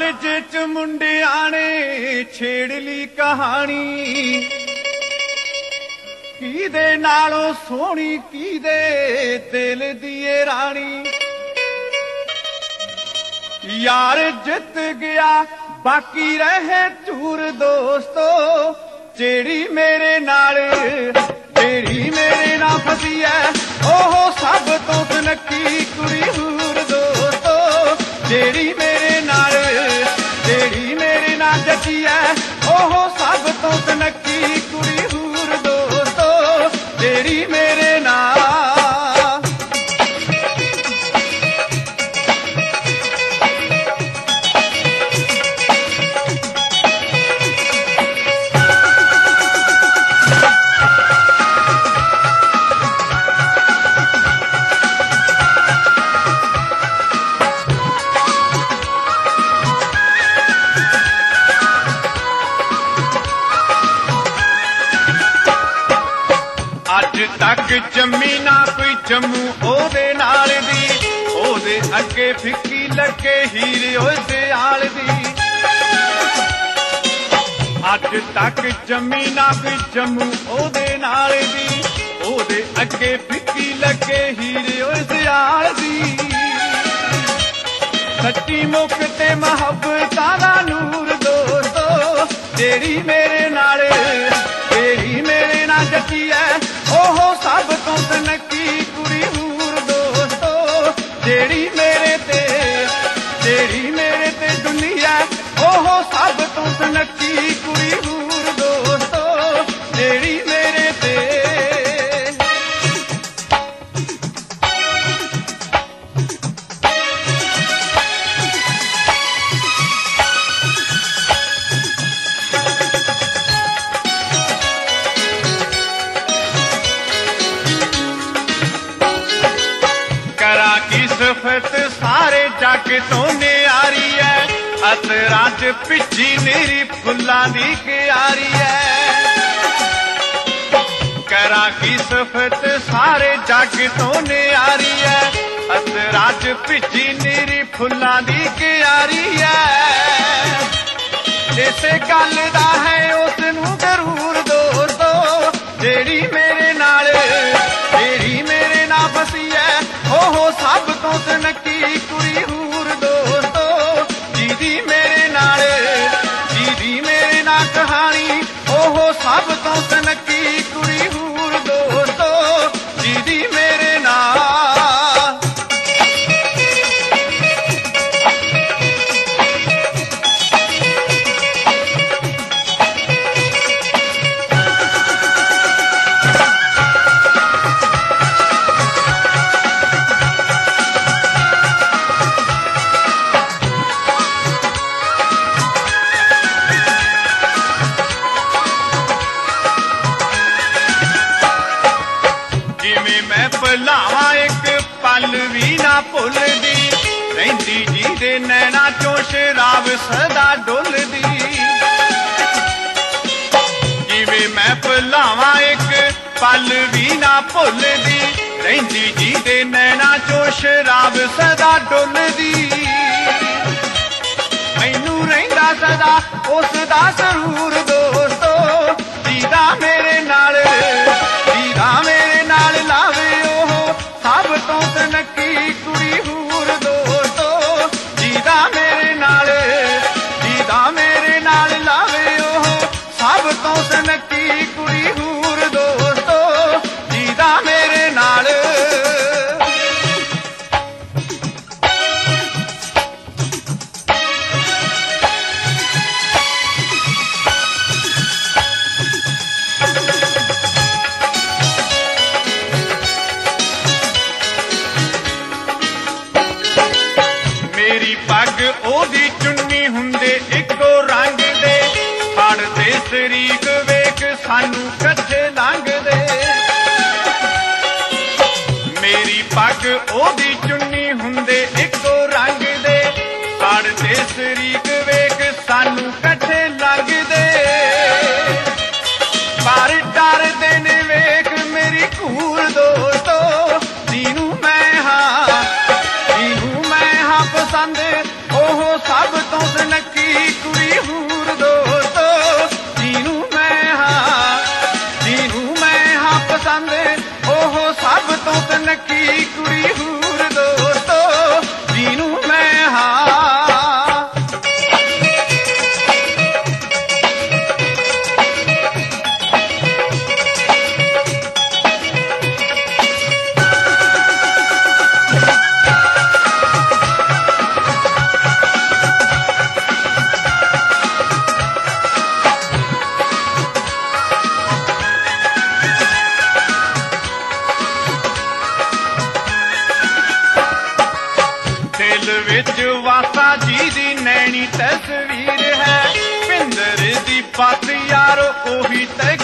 यार जिच मुंडिया ने छेड़ ली कहानी किदे नालों सोहनी किदे दिल दिए रानी। यार जित गया बाकी रहे चूर दोस्तो जेड़ी मेरे नाल फसी है ओह सब तो सुनकी कुड़ी हूर दोस्तो जेड़ी मेरे नाल जची है ओह सब तो सुनकी कुड़ी हूर दोस्तो जेड़ी मेरे नाल। अज तक जम्मी ना कोई जम्मू ओदे नाल दी ओदे अगे फिक्की लगे हीरे ओदे आल दी। अज तक जम्मी ना कोई जम्मू ओदे नाल दी ओदे अगे फिक्की लगे हीरे ओदे आल दी। सच्ची मुख ते मुहब्बतां दा नूर दोस्तो जेड़ी मेरे नाल जची है ओह सब तो सनकी कुड़ी हूर दोस्तो जेड़ी मेरे ते दुनिया ओह सब तो सनकी कुड़ी हूर दोस्तो जेड़ी मेरे ते। करा की सिफत सारे जग तो न्यारी है अतरां च भिजी मेरी फुल्लां दी क्यारी है। करा की सिफत सारे जग तो न्यारी है अतरां च भिजी मेरी फुल्लां दी क्यारी है। इसे गल दा है उसनूं जरूर दोस्तो जेड़ी मेरे नाल फसी है ओह सब तो सनकी कुड़ी हूर दोस्तो जीदी मेरे नाल कहानी ओह सब तो सनकी कुड़ी हूर दोस्तो जीदी मेरे नाल। भुलावा एक पल भी ना भुलदी रहिंदी जी दे नैना चों शराब सदा डुलदी। जिवें मैं भुलावा एक पल भी ना भुलदी रहिंदी जी दे नैना चों शराब सदा डुलदी। मैनू रहिंदा सदा उसदा सरूर दोस्तो जीदा मेरे नाल लावे सब तो सनकी कुड़ी हूर दोस्तो जीदा मेरे नाल लावे ओह सब तो सनकी कुड़ी हूर दोस्तो जीदा मेरे नाल। मेरी पग ओदी चुन्नी हुंदे इको रंग दे फड़दे शरीक वेख सानू कच्चे लंघ दे। मेरी पग ओदी चुन्नी हुंदे इको रंग दे फड़दे शरीक वेख सानू कच्चे लंघ दे। पर डरदे ने वेख मेरी घूर दोस्तो जीनू मैं हाँ पसंद ओह सब तो तस्वीर है पिंदर दी पत यारो ओही ते